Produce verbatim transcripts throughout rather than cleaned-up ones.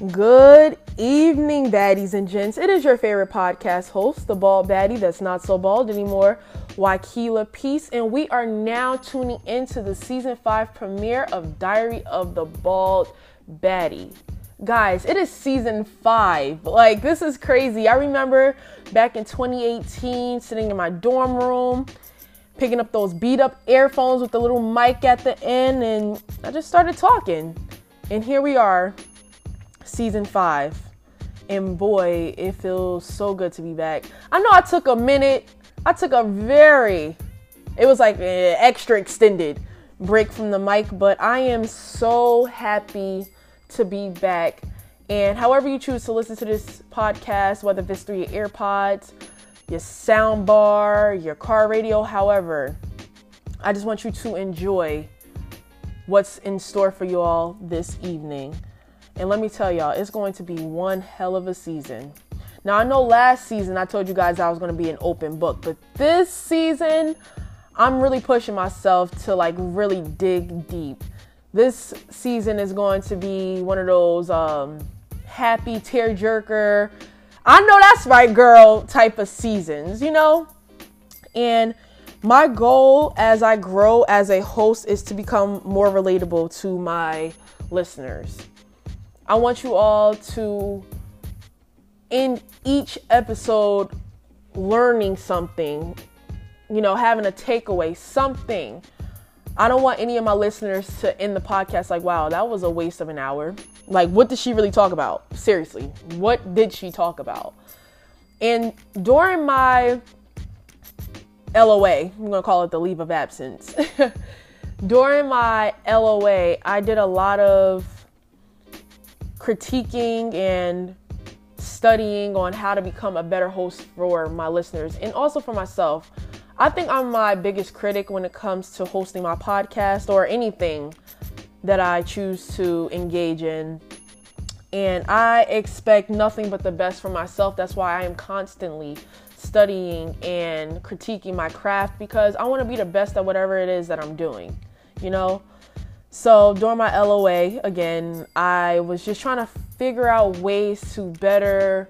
Good evening, baddies and gents. It is your favorite podcast host, the bald baddie that's not so bald anymore, Waikila Peace, and we are now tuning into the season five premiere of Diary of the Bald Baddie. Guys, it is season five. Like, this is crazy. I remember back in twenty eighteen, sitting in my dorm room, picking up those beat up earphones with the little mic at the end, and I just started talking. And here we are, season five. And boy, it feels so good to be back. I know I took a minute. I took a very, it was like an extra extended break from the mic, but I am so happy to be back. And however you choose to listen to this podcast, whether it's through your AirPods, your sound bar, your car radio, however, I just want you to enjoy what's in store for you all this evening. And let me tell y'all, it's going to be one hell of a season. Now, I know last season I told you guys I was going to be an open book, but this season I'm really pushing myself to like really dig deep. This season is going to be one of those um, happy tearjerker, I know that's right, girl, type of seasons, you know? And my goal as I grow as a host is to become more relatable to my listeners. I want you all to, in each episode, learning something, you know, having a takeaway, something. I don't want any of my listeners to end the podcast like, wow, that was a waste of an hour. Like, what did she really talk about? Seriously, what did she talk about? And during my L O A, I'm going to call it the leave of absence. During my L O A, I did a lot of critiquing and studying on how to become a better host for my listeners and also for myself. I think I'm my biggest critic when it comes to hosting my podcast or anything that I choose to engage in. And I expect nothing but the best for myself. That's why I am constantly studying and critiquing my craft, because I want to be the best at whatever it is that I'm doing, you know? So during my L O A, again, I was just trying to figure out ways to better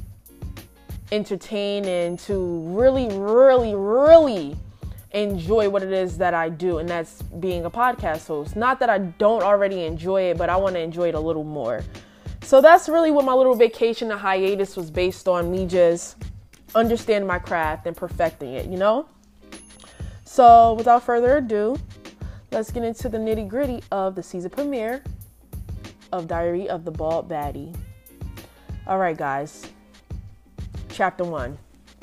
entertain and to really, really, really enjoy what it is that I do. And that's being a podcast host. Not that I don't already enjoy it, but I want to enjoy it a little more. So that's really what my little vacation and hiatus was based on, me just understanding my craft and perfecting it, you know? So without further ado, let's get into the nitty gritty of the season premiere of Diary of the Bald Baddie. All right, guys. Chapter one.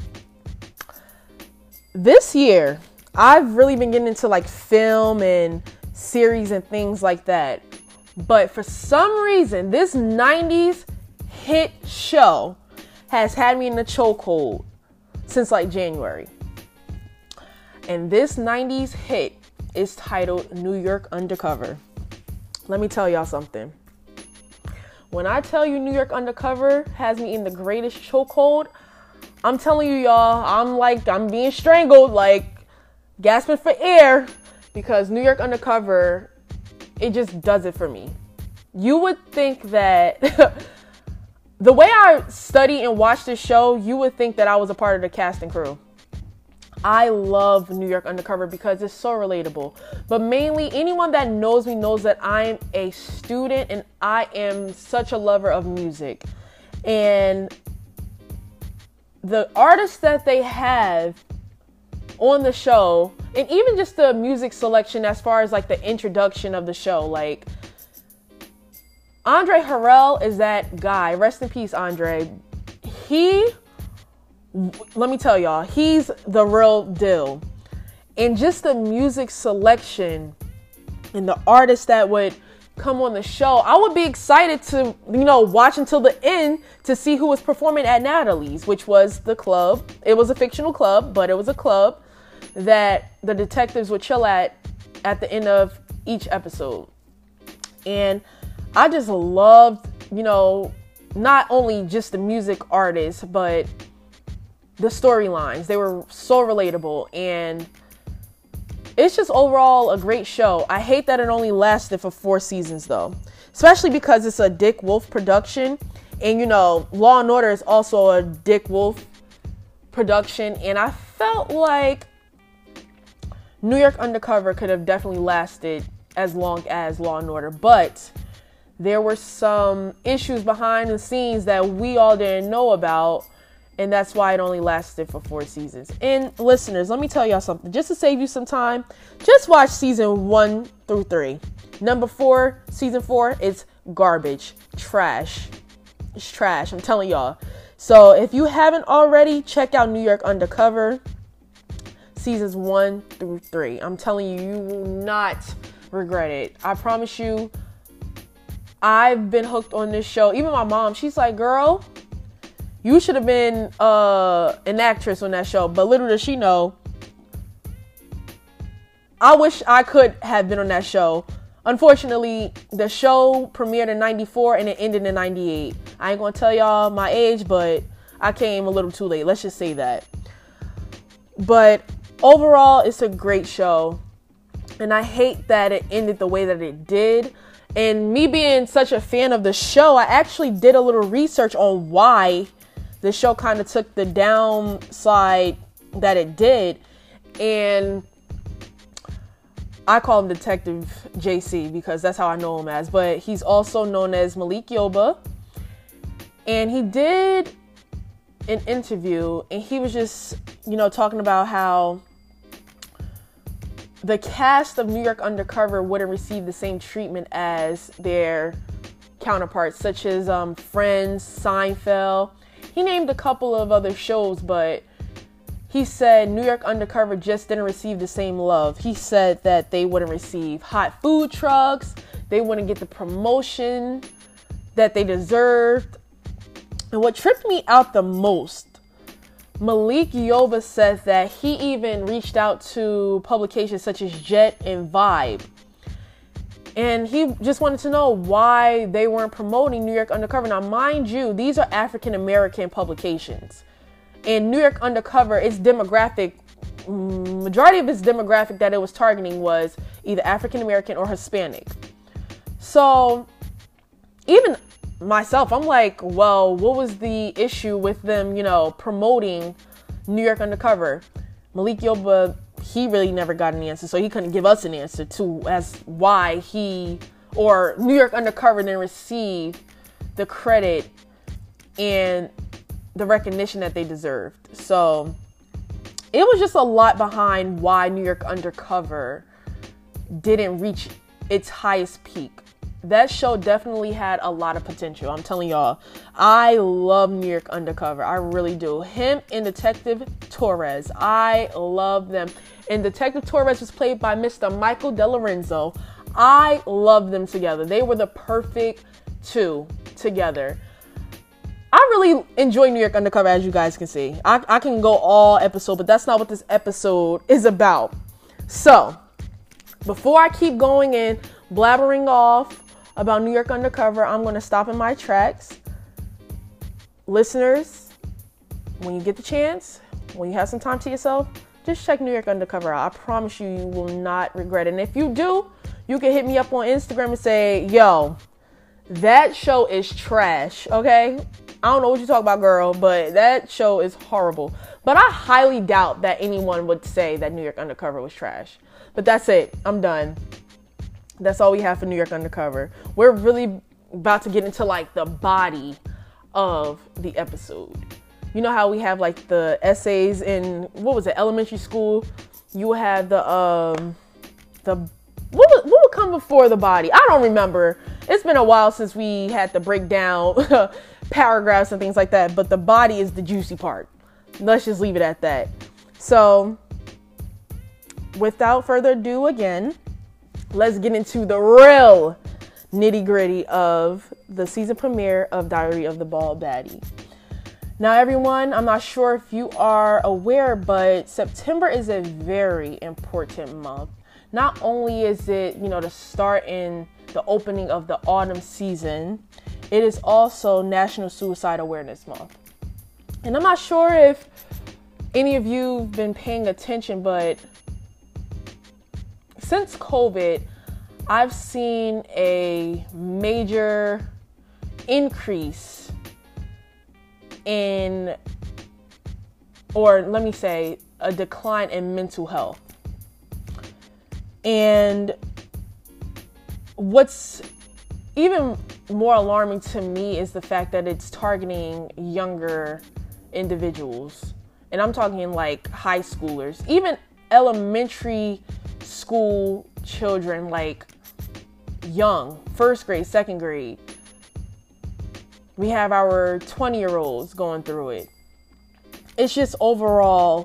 This year, I've really been getting into like film and series and things like that. But for some reason, this nineties hit show has had me in the chokehold since like January. And this nineties hit is titled New York Undercover. Let me tell y'all something. When I tell you New York Undercover has me in the greatest chokehold, I'm telling you, y'all, I'm like, I'm being strangled, like gasping for air, because New York Undercover, it just does it for me. You would think that the way I study and watch this show, you would think that I was a part of the cast and crew. I love New York Undercover because it's so relatable. But mainly, anyone that knows me knows that I'm a student and I am such a lover of music. And the artists that they have on the show, and even just the music selection as far as like the introduction of the show, like Andre Harrell is that guy. Rest in peace, Andre. He... Let me tell y'all, he's the real deal. And just the music selection and the artists that would come on the show, I would be excited to, you know, watch until the end to see who was performing at Natalie's, which was the club. It was a fictional club, but it was a club that the detectives would chill at at the end of each episode. And I just loved, you know, not only just the music artists, but the storylines. They were so relatable, and it's just overall a great show. I hate that it only lasted for four seasons though, especially because it's a Dick Wolf production, and you know, Law and Order is also a Dick Wolf production, and I felt like New York Undercover could have definitely lasted as long as Law and Order, but there were some issues behind the scenes that we all didn't know about, and that's why it only lasted for four seasons. And listeners, let me tell y'all something. Just to save you some time, just watch season one through three. Number four, season four, it's garbage, trash. It's trash, I'm telling y'all. So if you haven't already, check out New York Undercover, seasons one through three. I'm telling you, you will not regret it. I promise you. I've been hooked on this show. Even my mom, she's like, girl, you should have been uh, an actress on that show. But little does she know, I wish I could have been on that show. Unfortunately, the show premiered in ninety-four and it ended in ninety-eight. I ain't gonna tell y'all my age, but I came a little too late. Let's just say that. But overall, it's a great show. And I hate that it ended the way that it did. And me being such a fan of the show, I actually did a little research on why the show kind of took the downside that it did. And I call him Detective J C because that's how I know him as. But he's also known as Malik Yoba. And he did an interview and he was just, you know, talking about how the cast of New York Undercover wouldn't receive the same treatment as their counterparts, such as um, Friends, Seinfeld. He named a couple of other shows, but he said New York Undercover just didn't receive the same love. He said that they wouldn't receive hot food trucks, they wouldn't get the promotion that they deserved. And what tripped me out the most, Malik Yoba said that he even reached out to publications such as Jet and Vibe. And he just wanted to know why they weren't promoting New York Undercover. Now, mind you, these are African American publications. And New York Undercover, its demographic, majority of its demographic that it was targeting was either African American or Hispanic. So even myself, I'm like, well, what was the issue with them, you know, promoting New York Undercover? Malik Yoba, he really never got an answer, so he couldn't give us an answer to as why he or New York Undercover didn't receive the credit and the recognition that they deserved. So it was just a lot behind why New York Undercover didn't reach its highest peak. That show definitely had a lot of potential. I'm telling y'all, I love New York Undercover. I really do. Him and Detective Torres, I love them. And Detective Torres was played by Mister Michael DeLorenzo. I love them together. They were the perfect two together. I really enjoy New York Undercover, as you guys can see. I, I can go all episode, but that's not what this episode is about. So, before I keep going and blabbering off about New York Undercover, I'm going to stop in my tracks. Listeners, when you get the chance, when you have some time to yourself, just check New York Undercover out. I promise you, you will not regret it. And if you do, you can hit me up on Instagram and say, yo, that show is trash, okay? I don't know what you talk about, girl, but that show is horrible. But I highly doubt that anyone would say that New York Undercover was trash. But that's it. I'm done. That's all we have for New York Undercover. We're really about to get into like the body of the episode. You know how we have like the essays in, what was it, elementary school? You have the, um, the, what would, what would come before the body? I don't remember. It's been a while since we had to break down paragraphs and things like that. But the body is the juicy part. Let's just leave it at that. So, without further ado again, let's get into the real nitty gritty of the season premiere of Diary of the Bald Baddie. Now, everyone, I'm not sure if you are aware, but September is a very important month. Not only is it, you know, the start in the opening of the autumn season, it is also National Suicide Awareness Month. And I'm not sure if any of you have been paying attention, but since COVID, I've seen a major increase in, or let me say, a decline in mental health. And what's even more alarming to me is the fact that it's targeting younger individuals. And I'm talking like high schoolers, even elementary school children, like young, first grade, second grade. We have our twenty year olds going through it. It's just overall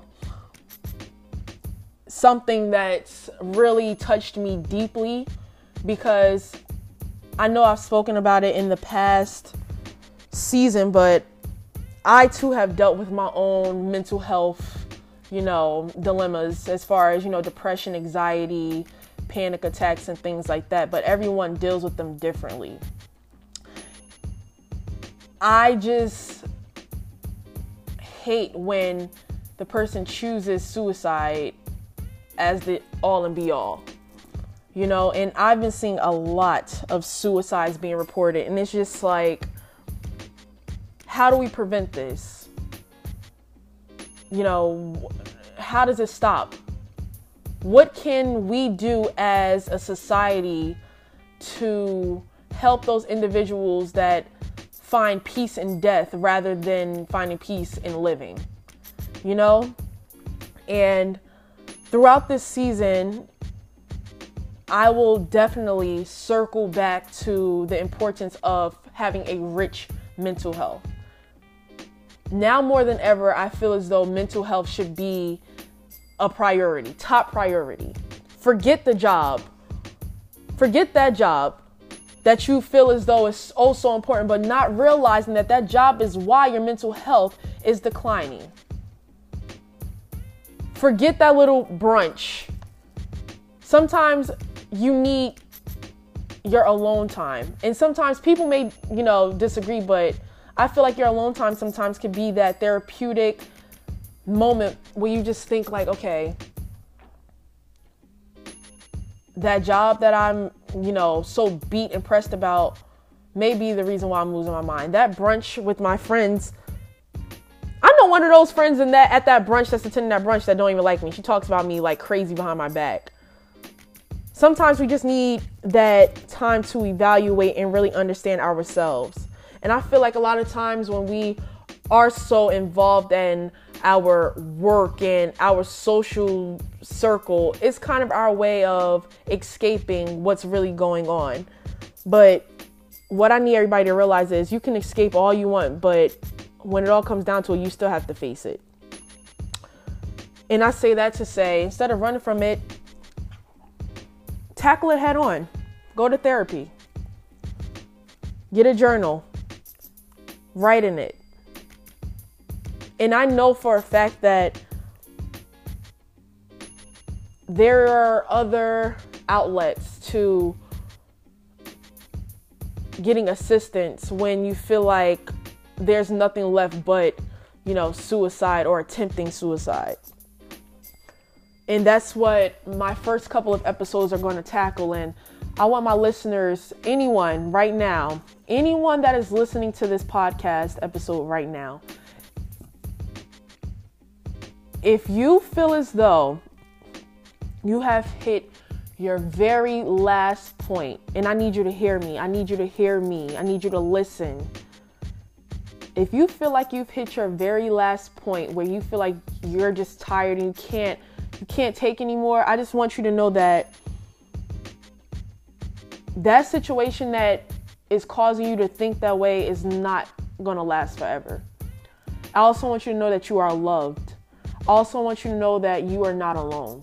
something that's really touched me deeply, because I know I've spoken about it in the past season, but I too have dealt with my own mental health, you know, dilemmas as far as, you know, depression, anxiety, panic attacks and things like that. But everyone deals with them differently. I just hate when the person chooses suicide as the all and be all, you know, and I've been seeing a lot of suicides being reported, and it's just like, how do we prevent this? You know, how does it stop? What can we do as a society to help those individuals that find peace in death rather than finding peace in living, you know? And throughout this season, I will definitely circle back to the importance of having a rich mental health. Now more than ever, I feel as though mental health should be a priority, top priority. Forget the job. Forget that job that you feel as though it's oh so important, but not realizing that that job is why your mental health is declining. Forget that little brunch. Sometimes you need your alone time. And sometimes people may, you know, disagree, but I feel like your alone time sometimes can be that therapeutic moment where you just think like, okay, that job that I'm, you know, so beat and pressed about may be the reason why I'm losing my mind. That brunch with my friends, I know one of those friends in that at that brunch that's attending that brunch that don't even like me. She talks about me like crazy behind my back. Sometimes we just need that time to evaluate and really understand ourselves. And I feel like a lot of times when we are so involved in our work and our social circle, it's kind of our way of escaping what's really going on. But what I need everybody to realize is you can escape all you want, but when it all comes down to it, you still have to face it. And I say that to say, instead of running from it, tackle it head on. Go to therapy. Get a journal. Write in it. And I know for a fact that there are other outlets to getting assistance when you feel like there's nothing left but, you know, suicide or attempting suicide. And that's what my first couple of episodes are going to tackle. And I want my listeners, anyone right now, anyone that is listening to this podcast episode right now, if you feel as though you have hit your very last point, and I need you to hear me, I need you to hear me, I need you to listen. If you feel like you've hit your very last point where you feel like you're just tired and you can't, you can't take anymore, I just want you to know that that situation that is causing you to think that way is not going to last forever. I also want you to know that you are loved. I also want you to know that you are not alone.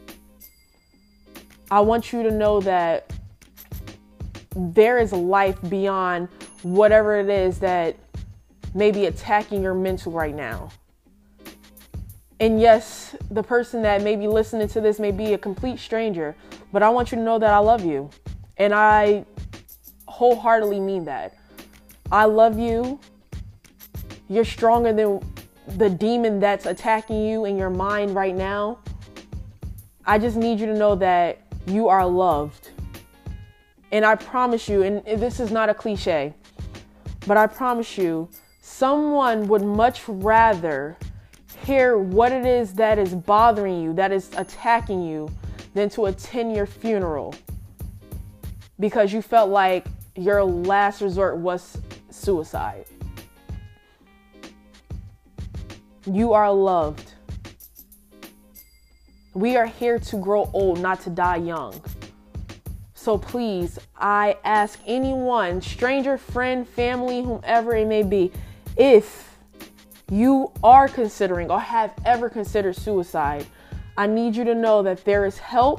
I want you to know that there is life beyond whatever it is that may be attacking your mental right now. And yes, the person that may be listening to this may be a complete stranger, but I want you to know that I love you. And I wholeheartedly mean that. I love you. You're stronger than the demon that's attacking you in your mind right now. I just need you to know that you are loved. And I promise you, and this is not a cliche, but I promise you, someone would much rather hear what it is that is bothering you, that is attacking you, than to attend your funeral because you felt like your last resort was suicide. You are loved. We are here to grow old, not to die young. So please, I ask anyone, stranger, friend, family, whomever it may be, if you are considering or have ever considered suicide, I need you to know that there is help.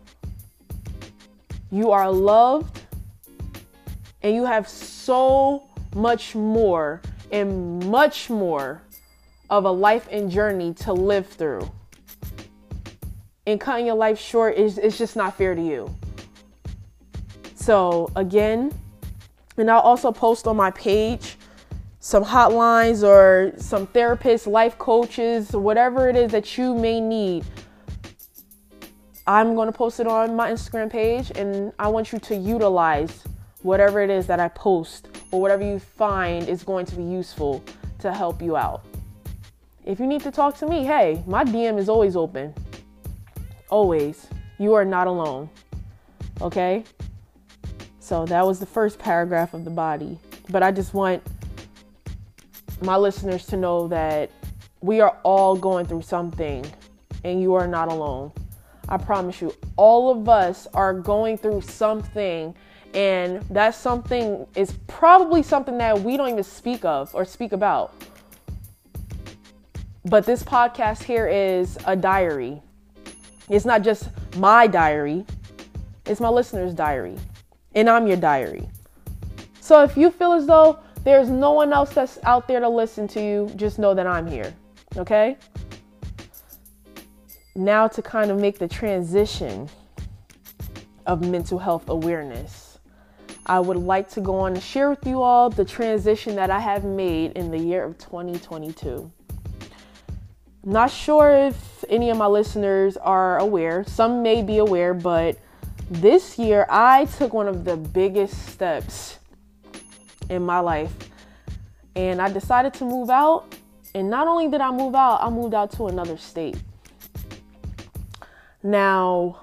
You are loved. And you have so much more and much more of a life and journey to live through. And cutting your life short is it's just not fair to you. So again, and I'll also post on my page some hotlines or some therapists, life coaches, whatever it is that you may need. I'm going to post it on my Instagram page, and I want you to utilize whatever it is that I post or whatever you find is going to be useful to help you out. If you need to talk to me, hey, my D M is always open. Always. You are not alone. Okay? So that was the first paragraph of the body. But I just want my listeners to know that we are all going through something and you are not alone. I promise you, all of us are going through something, and that something is probably something that we don't even speak of or speak about. But this podcast here is a diary. It's not just my diary. It's my listeners' diary. And I'm your diary. So if you feel as though there's no one else that's out there to listen to you, just know that I'm here. Okay? Now to kind of make the transition of mental health awareness, I would like to go on and share with you all the transition that I have made in the year of twenty twenty-two. Not sure if any of my listeners are aware. Some may be aware, but this year I took one of the biggest steps in my life, and I decided to move out. And not only did I move out, I moved out to another state. Now,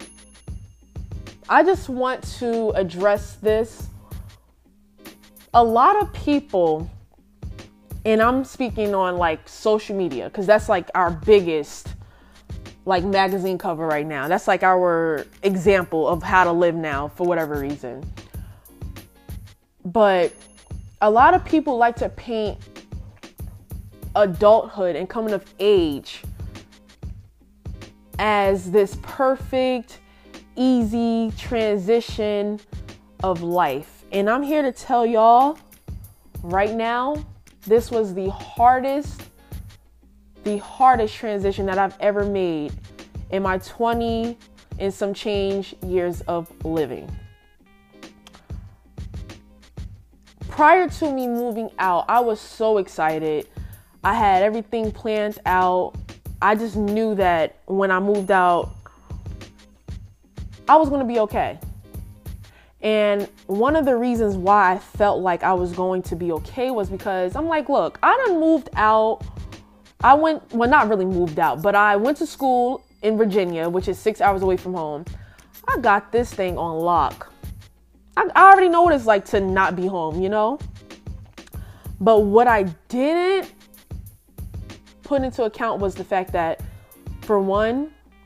I just want to address this. A lot of people, and I'm speaking on like social media, because that's like our biggest like magazine cover right now. That's like our example of how to live now for whatever reason. But a lot of people like to paint adulthood and coming of age as this perfect, easy transition of life. And I'm here to tell y'all right now, this was the hardest, the hardest transition that I've ever made in my twenty and some change years of living. Prior to me moving out, I was so excited. I had everything planned out. I just knew that when I moved out, I was going to be okay. And one of the reasons why I felt like I was going to be okay was because I'm like, look, I done moved out. I went, well, not really moved out, but I went to school in Virginia, which is six hours away from home. I got this thing on lock. I, I already know what it's like to not be home, you know? But what I didn't put into account was the fact that, for one,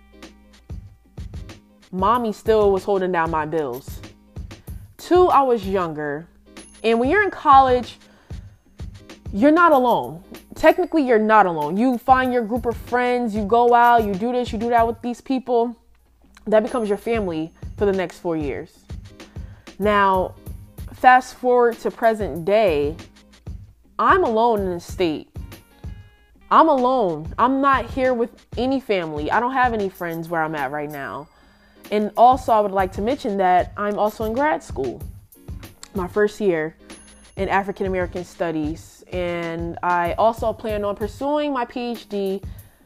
mommy still was holding down my bills. Two, I was younger. And when you're in college, you're not alone. Technically, you're not alone. You find your group of friends, you go out, you do this, you do that with these people. That becomes your family for the next four years. Now, fast forward to present day, I'm alone in the state. I'm alone. I'm not here with any family. I don't have any friends where I'm at right now. And also, I would like to mention that I'm also in grad school, my first year in African American Studies. And I also plan on pursuing my P H D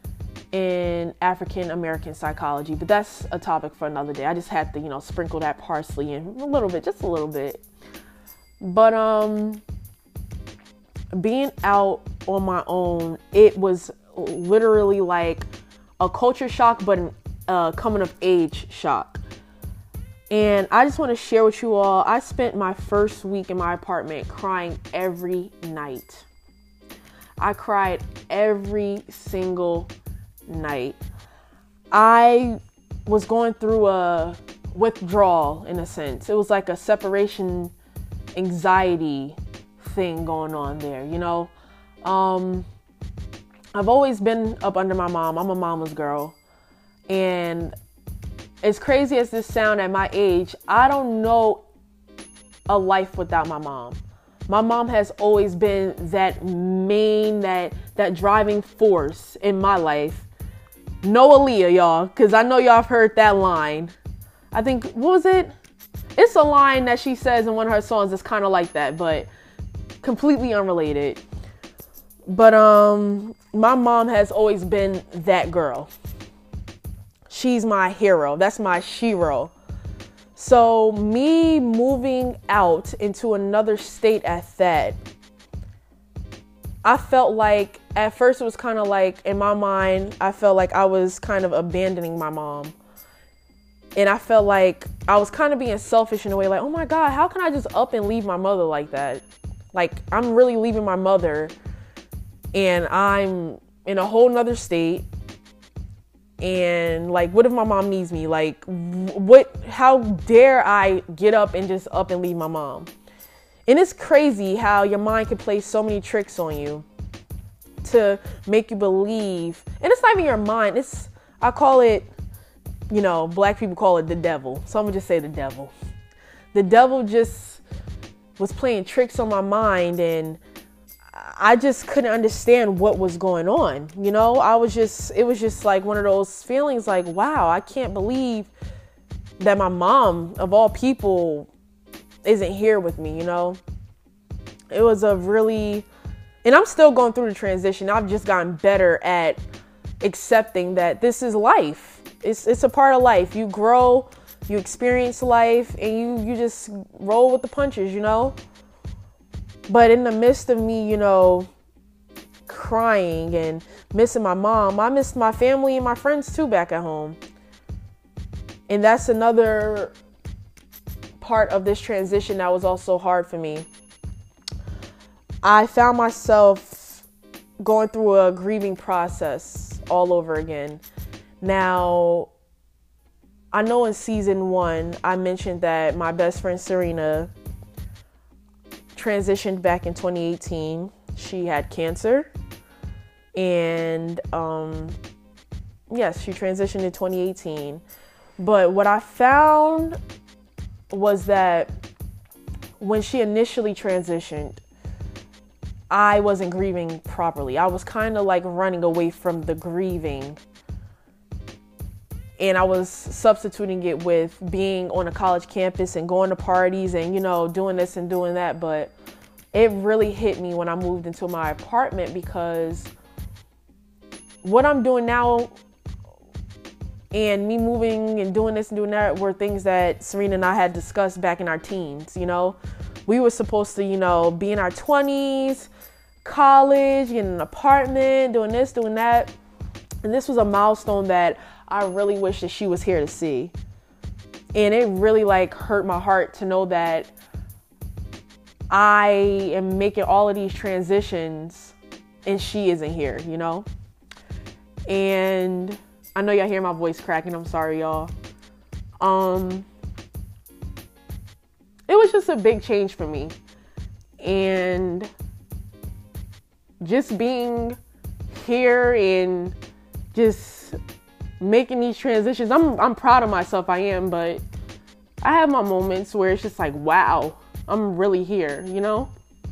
in African American psychology, but that's a topic for another day. I just had to, you know, sprinkle that parsley in a little bit, just a little bit. But um, being out on my own, it was literally like a culture shock, but an uh, coming of age shock. And I just want to share with you all, I spent my first week in my apartment crying every night. I cried every single night. I was going through a withdrawal in a sense. It was like a separation anxiety thing going on there, you know. Um, I've always been up under my mom. I'm a mama's girl. And as crazy as this sound at my age, I don't know a life without my mom. My mom has always been that main, that that driving force in my life. No Aaliyah, y'all, because I know y'all have heard that line. I think, what was it? It's a line that she says in one of her songs that's kind of like that, but completely unrelated. But um, my mom has always been that girl. She's my hero. That's my shero. So me moving out into another state at that, I felt like at first it was kind of like in my mind, I felt like I was kind of abandoning my mom. And I felt like I was kind of being selfish in a way, like, oh my God, how can I just up and leave my mother like that? Like, I'm really leaving my mother and I'm in a whole nother state. And like, what if my mom needs me? Like, what, how dare I get up and just up and leave my mom? And it's crazy how your mind can play so many tricks on you to make you believe. And it's not even your mind. It's, I call it, you know, black people call it the devil. So I'm gonna just say the devil. The devil just was playing tricks on my mind, and I just couldn't understand what was going on. You know, I was just, it was just like one of those feelings like, wow, I can't believe that my mom, of all people, isn't here with me, you know? It was a really, and I'm still going through the transition. I've just gotten better at accepting that this is life. It's it's a part of life. You grow, you experience life, and you, you just roll with the punches, you know? But in the midst of me, you know, crying and missing my mom, I missed my family and my friends too back at home. And that's another part of this transition that was also hard for me. I found myself going through a grieving process all over again. Now, I know in season one, I mentioned that my best friend Serena transitioned back in twenty eighteen. She had cancer, and um, yes, she transitioned in twenty eighteen. But what I found was that when she initially transitioned, I wasn't grieving properly. I was kind of like running away from the grieving, and I was substituting it with being on a college campus and going to parties and, you know, doing this and doing that. But it really hit me when I moved into my apartment, because what I'm doing now and me moving and doing this and doing that were things that Serena and I had discussed back in our teens. You know, we were supposed to, you know, be in our twenties, college, getting an apartment, doing this, doing that. And this was a milestone that I really wish that she was here to see. And it really like hurt my heart to know that I am making all of these transitions and she isn't here, you know? And I know y'all hear my voice cracking. I'm sorry, y'all. Um, it was just a big change for me. And just being here and just making these transitions, I'm I'm proud of myself, I am, but I have my moments where it's just like, wow, I'm really here, you know?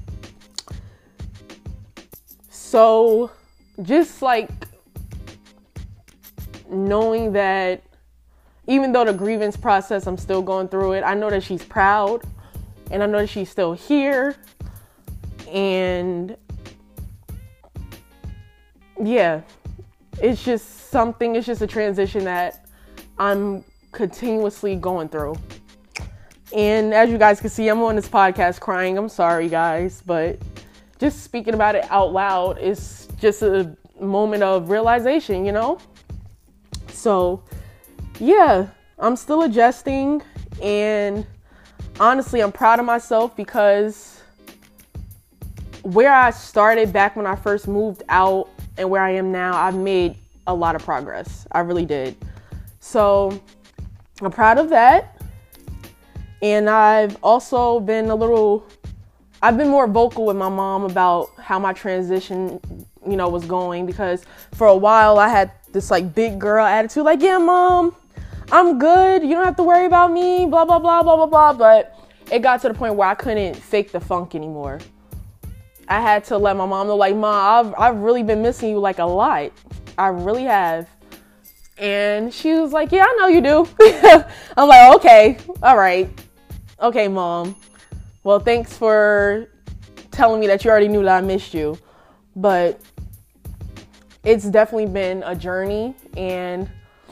So just like knowing that even though the grievance process, I'm still going through it, I know that she's proud and I know that she's still here. And yeah, it's just something, it's just a transition that I'm continuously going through. And as you guys can see, I'm on this podcast crying. I'm sorry, guys, but just speaking about it out loud is just a moment of realization, you know? So, yeah, I'm still adjusting, and honestly, I'm proud of myself because where I started back when I first moved out and where I am now, I've made a lot of progress. I really did. So, I'm proud of that. And I've also been a little, I've been more vocal with my mom about how my transition, you know, was going, because for a while I had this like big girl attitude, like, yeah, mom, I'm good. You don't have to worry about me, blah, blah, blah, blah, blah, blah. But it got to the point where I couldn't fake the funk anymore. I had to let my mom know, like, Mom, I've, I've really been missing you like a lot. I really have. And she was like, yeah, I know you do. I'm like, okay, all right. Okay, Mom. Well, thanks for telling me that you already knew that I missed you. But it's definitely been a journey, and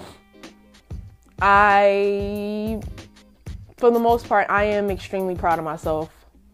I, for the most part, I am extremely proud of myself,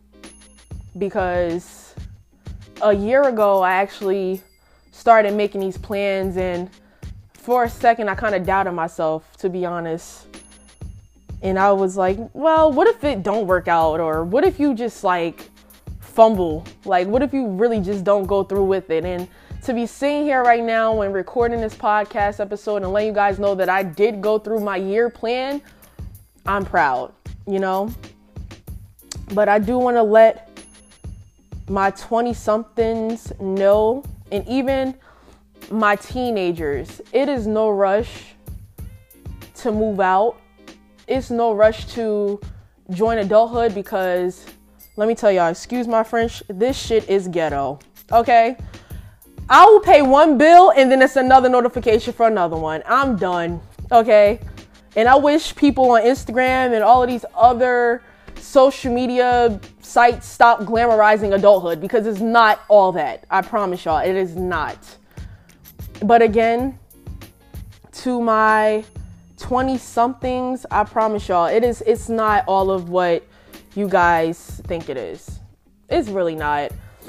because a year ago, I actually started making these plans, and for a second, I kind of doubted myself, to be honest. And I was like, well, what if it don't work out? Or what if you just like fumble? Like, what if you really just don't go through with it? And to be sitting here right now and recording this podcast episode and letting you guys know that I did go through my year plan, I'm proud, you know? But I do want to let my twenty somethings know, and even my teenagers, it is no rush to move out. It's no rush to join adulthood, because let me tell y'all, excuse my French, this shit is ghetto, okay? I will pay one bill and then it's another notification for another one. I'm done, okay? And I wish people on Instagram and all of these other social media sites stop glamorizing adulthood, because it's not all that. I promise y'all, it is not. But again, to my twenty somethings, I promise y'all, it is, it's not all of what you guys think it is. It's really not.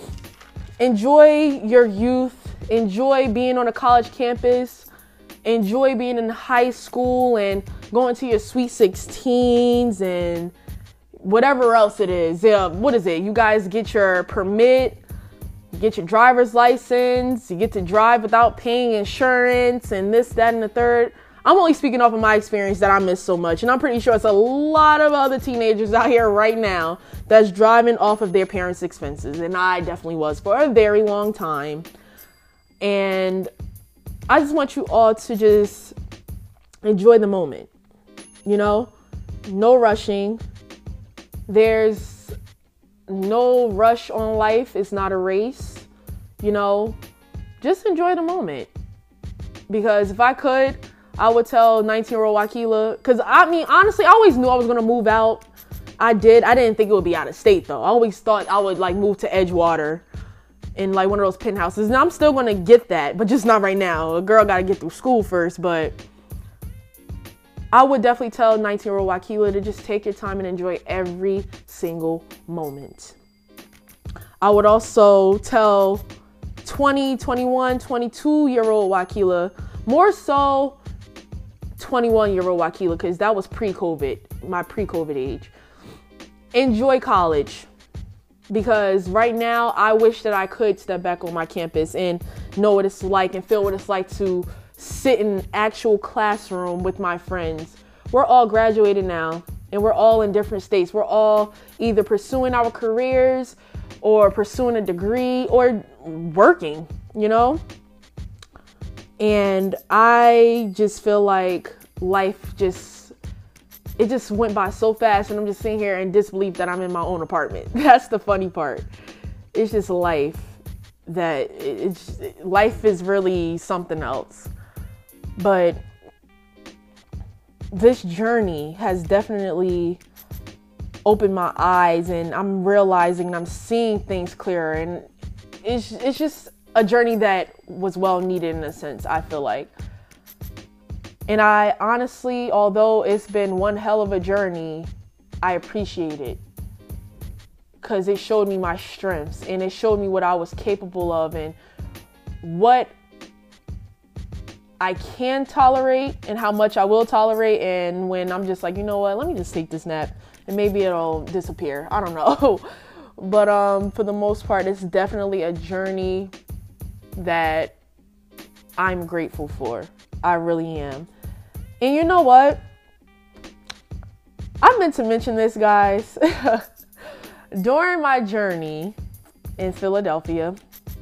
Enjoy your youth. Enjoy being on a college campus. Enjoy being in high school and going to your sweet sixteens and whatever else it is. Yeah, what is it? You guys get your permit, you get your driver's license, you get to drive without paying insurance and this, that, and the third. I'm only speaking off of my experience that I miss so much. And I'm pretty sure it's a lot of other teenagers out here right now that's driving off of their parents' expenses. And I definitely was for a very long time. And I just want you all to just enjoy the moment. You know, no rushing. There's no rush on life. It's not a race. You know, just enjoy the moment. Because if I could, I would tell nineteen-year-old Wakila, because I mean, honestly, I always knew I was going to move out. I did. I didn't think it would be out of state, though. I always thought I would, like, move to Edgewater in, like, one of those penthouses. And I'm still going to get that, but just not right now. A girl got to get through school first, but I would definitely tell nineteen-year-old Wakila to just take your time and enjoy every single moment. I would also tell twenty, twenty-one, twenty-two-year-old Wakila, more so twenty-one-year-old Wakila, because that was pre-COVID, my pre-COVID age. Enjoy college, because right now I wish that I could step back on my campus and know what it's like and feel what it's like to sit in an actual classroom with my friends. We're all graduated now, and we're all in different states. We're all either pursuing our careers or pursuing a degree or working, you know? And I just feel like life just, it just went by so fast, and I'm just sitting here in disbelief that I'm in my own apartment. That's the funny part. It's just life that it's, life is really something else. But this journey has definitely opened my eyes, and I'm realizing and I'm seeing things clearer, and it's it's just a journey that was well needed in a sense, I feel like. And I honestly, although it's been one hell of a journey, I appreciate it. Because it showed me my strengths and it showed me what I was capable of and what I can tolerate and how much I will tolerate. And when I'm just like, you know what, let me just take this nap and maybe it'll disappear. I don't know. But um, for the most part, it's definitely a journey that I'm grateful for. I really am. And you know what? I meant to mention this, guys. During my journey in Philadelphia,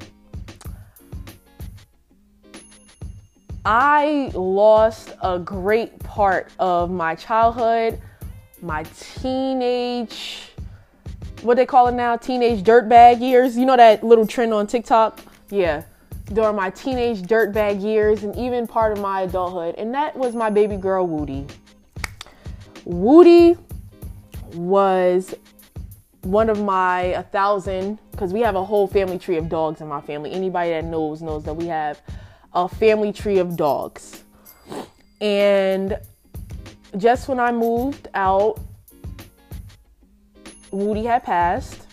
I lost a great part of my childhood, my teenage, what they call it now, teenage dirtbag years. You know that little trend on TikTok? Yeah. During my teenage dirtbag years and even part of my adulthood. And that was my baby girl, Woody. Woody was one of my a thousand, because we have a whole family tree of dogs in my family. Anybody that knows knows that we have a family tree of dogs. And just when I moved out, Woody had passed.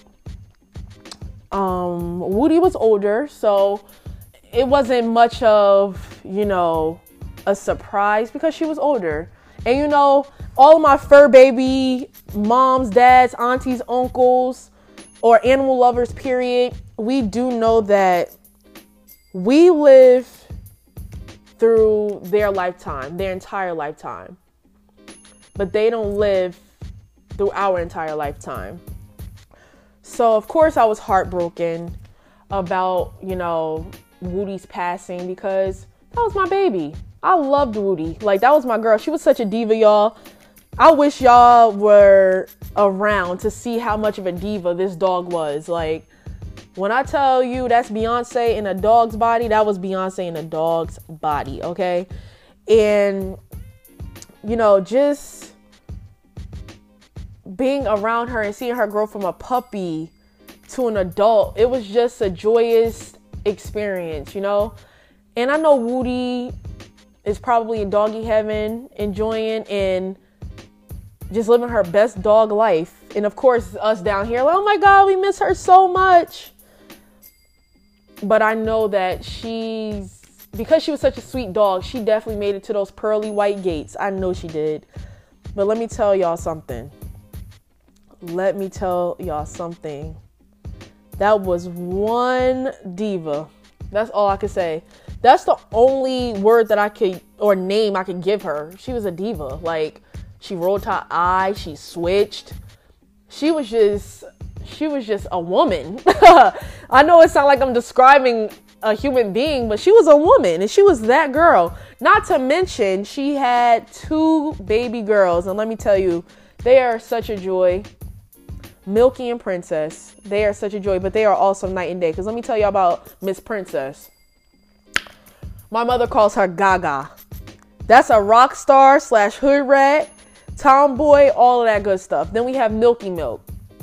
Um, Woody was older, so it wasn't much of, you know, a surprise because she was older. And you know, all of my fur baby moms, dads, aunties, uncles, or animal lovers, period, we do know that we live through their lifetime, their entire lifetime. But they don't live through our entire lifetime. So, of course, I was heartbroken about, you know, Woody's passing because that was my baby. I loved Woody. Like, that was my girl. She was such a diva, y'all. I wish y'all were around to see how much of a diva this dog was. Like, when I tell you that's Beyonce in a dog's body, that was Beyonce in a dog's body, okay? And, you know, just being around her and seeing her grow from a puppy to an adult, it was just a joyous experience, you know? And I know Woody is probably in doggy heaven, enjoying and just living her best dog life. And of course, us down here, like, oh my God, we miss her so much. But I know that she's, because she was such a sweet dog, she definitely made it to those pearly white gates. I know she did. But let me tell y'all something. Let me tell y'all something. That was one diva. That's all I could say. That's the only word that I could, or name I could give her. She was a diva. Like, she rolled her eye, she switched. She was just, she was just a woman. I know it sounds like I'm describing a human being, but she was a woman and she was that girl. Not to mention, she had two baby girls. And let me tell you, they are such a joy. Milky and Princess. They are such a joy, but they are also night and day. Because let me tell you about Miss Princess. My mother calls her Gaga. That's a rock star slash hood rat, tomboy, all of that good stuff. Then we have Milky Milk.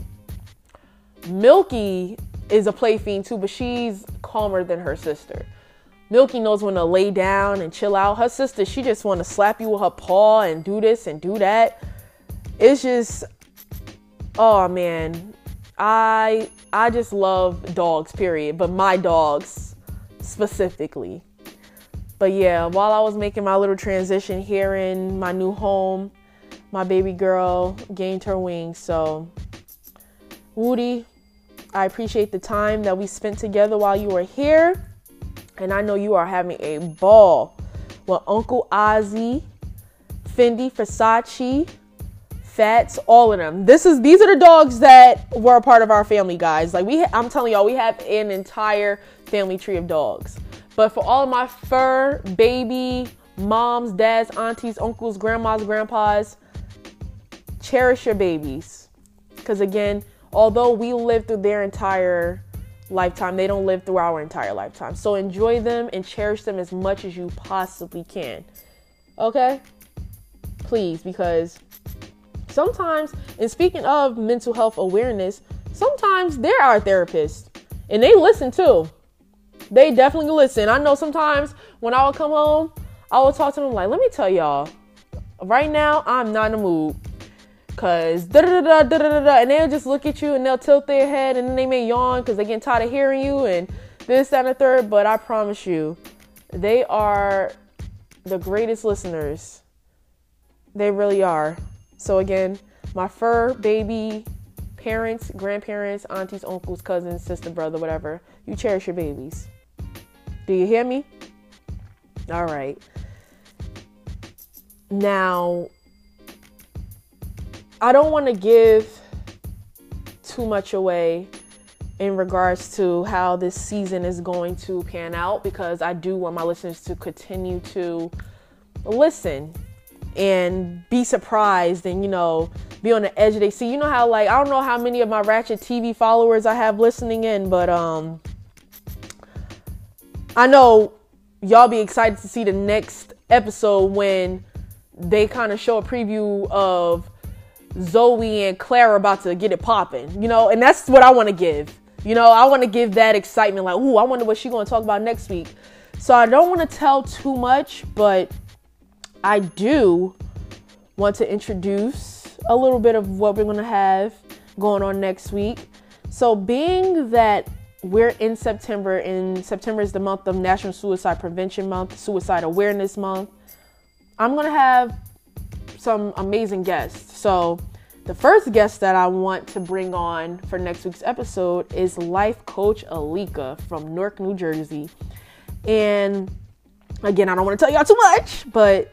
Milky is a play fiend too, but she's calmer than her sister. Milky knows when to lay down and chill out. Her sister, she just want to slap you with her paw and do this and do that. It's just, oh man, I I just love dogs, period. But my dogs specifically. But yeah, while I was making my little transition here in my new home, my baby girl gained her wings. So, Woody, I appreciate the time that we spent together while you were here. And I know you are having a ball with Uncle Ozzy, Fendi, Versace, Fats, all of them. This is these are the dogs that were a part of our family, guys. Like we, I'm telling y'all, we have an entire family tree of dogs. But for all of my fur, baby, moms, dads, aunties, uncles, grandmas, grandpas, cherish your babies. Because again, although we live through their entire lifetime, they don't live through our entire lifetime. So enjoy them and cherish them as much as you possibly can. Okay? Please, because sometimes, and speaking of mental health awareness, sometimes they're our therapists and they listen too. They definitely listen. I know sometimes when I would come home, I would talk to them like, let me tell y'all, right now, I'm not in the mood. Cause da da da da da da, and they'll just look at you and they'll tilt their head and then they may yawn because they're getting tired of hearing you and this, that, and the third. But I promise you, they are the greatest listeners. They really are. So again, my fur baby parents, grandparents, aunties, uncles, cousins, sister, brother, whatever. You cherish your babies. Do you hear me? All right. Now, I don't want to give too much away in regards to how this season is going to pan out, because I do want my listeners to continue to listen and be surprised and, you know, be on the edge of their seat. You know how, like, I don't know how many of my Ratchet T V followers I have listening in, but um, I know y'all be excited to see the next episode when they kind of show a preview of Zoe and Clara about to get it popping, you know, and that's what I want to give. You know, I want to give that excitement, like, ooh, I wonder what she's going to talk about next week. So I don't want to tell too much, but I do want to introduce a little bit of what we're going to have going on next week. So being that we're in September, and September is the month of National Suicide Prevention Month, Suicide Awareness Month, I'm going to have some amazing guests. So the first guest that I want to bring on for next week's episode is life coach Alika from Newark, New Jersey. And again, I don't want to tell y'all too much, but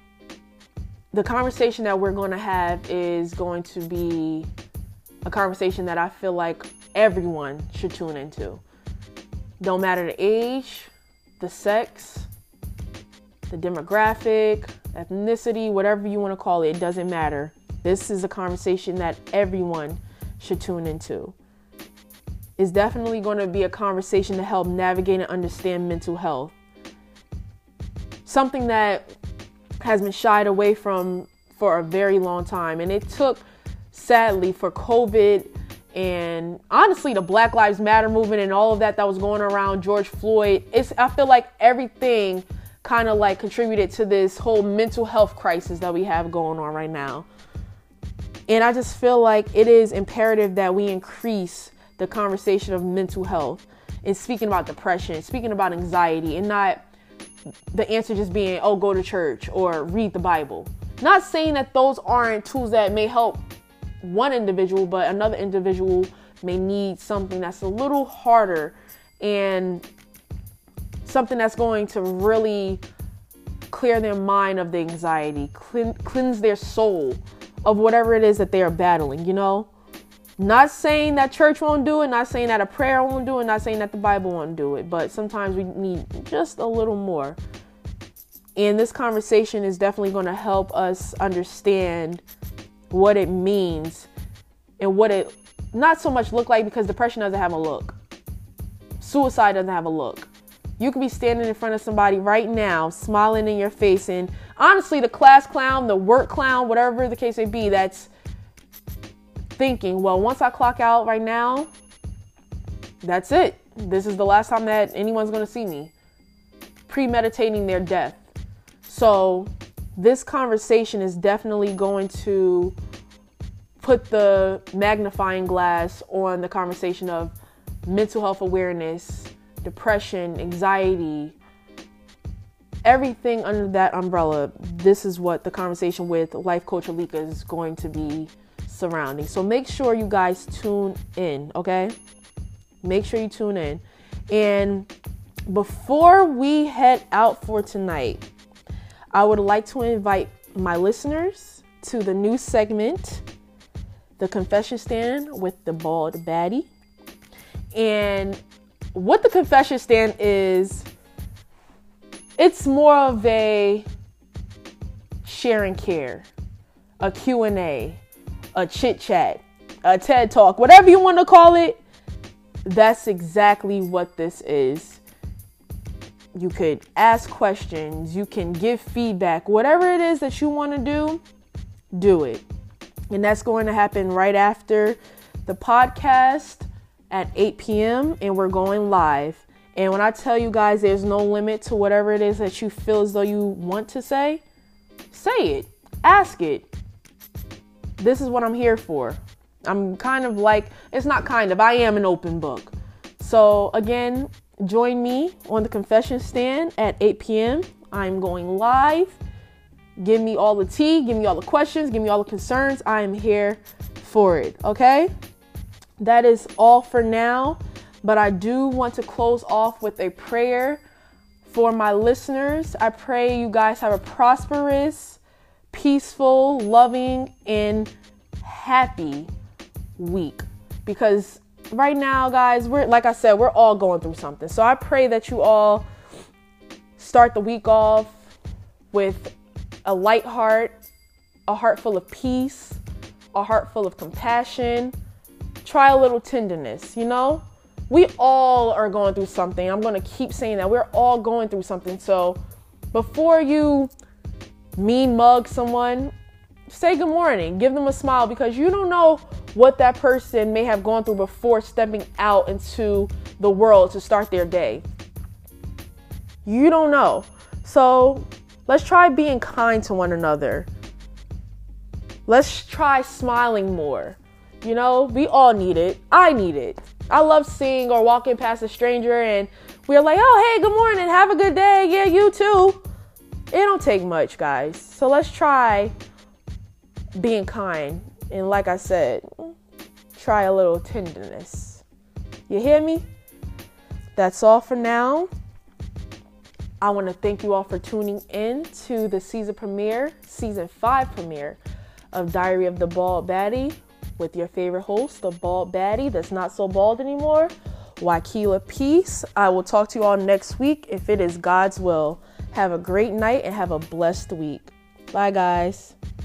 the conversation that we're going to have is going to be a conversation that I feel like everyone should tune into. Don't matter the age, the sex, the demographic, ethnicity, whatever you want to call it, it doesn't matter. This is a conversation that everyone should tune into. It's definitely going to be a conversation to help navigate and understand mental health. Something that has been shied away from for a very long time. And it took, sadly, for COVID and honestly the Black Lives Matter movement and all of that that was going around George Floyd. It's, I feel like everything kind of like contributed to this whole mental health crisis that we have going on right now. And I just feel like it is imperative that we increase the conversation of mental health and speaking about depression, speaking about anxiety, and not the answer just being, oh, go to church or read the Bible. Not saying that those aren't tools that may help one individual, but another individual may need something that's a little harder and something that's going to really clear their mind of the anxiety, clean, cleanse their soul of whatever it is that they are battling, you know? Not saying that church won't do it, not saying that a prayer won't do it, not saying that the Bible won't do it, but sometimes we need just a little more. And this conversation is definitely going to help us understand what it means and what it not so much look like, because depression doesn't have a look. Suicide doesn't have a look. You could be standing in front of somebody right now, smiling in your face, and honestly, the class clown, the work clown, whatever the case may be, that's thinking, well, once I clock out right now, that's it. This is the last time that anyone's going to see me. Premeditating their death. So this conversation is definitely going to put the magnifying glass on the conversation of mental health awareness, depression, anxiety, everything under that umbrella. This is what the conversation with life coach Alika is going to be surrounding. So make sure you guys tune in, okay? Make sure you tune in. And before we head out for tonight, I would like to invite my listeners to the new segment, The Confession Stand with the Bald Baddie. And what the Confession Stand is, it's more of a share and care, a Q and A, a chit chat, a TED Talk, whatever you want to call it. That's exactly what this is. You could ask questions, you can give feedback, whatever it is that you want to do, do it. And that's going to happen right after the podcast at eight p.m. and we're going live. And when I tell you guys there's no limit to whatever it is that you feel as though you want to say, say it. Ask it. This is what I'm here for. I'm kind of like, it's not kind of, I am an open book. So again, join me on the confession stand at eight p.m. I'm going live. Give me all the tea. Give me all the questions. Give me all the concerns. I am here for it. Okay? That is all for now. But I do want to close off with a prayer for my listeners. I pray you guys have a prosperous, peaceful, loving, and happy week. Because right now, guys, we're, like I said, we're all going through something. So I pray that you all start the week off with a light heart, a heart full of peace, a heart full of compassion. Try a little tenderness, you know? We all are going through something. I'm going to keep saying that. We're all going through something. So before you mean mug someone, say good morning. Give them a smile, because you don't know what that person may have gone through before stepping out into the world to start their day. You don't know. So let's try being kind to one another. Let's try smiling more. You know, we all need it. I need it. I love seeing or walking past a stranger and we're like, oh, hey, good morning. Have a good day. Yeah, you too. It don't take much, guys. So let's try being kind. And like I said, try a little tenderness. You hear me? That's all for now. I want to thank you all for tuning in to the season premiere, season five premiere of Diary of the Bald Baddie with your favorite host, the Bald Baddie that's not so bald anymore, Wakeela Peace. I will talk to you all next week if it is God's will. Have a great night and have a blessed week. Bye, guys.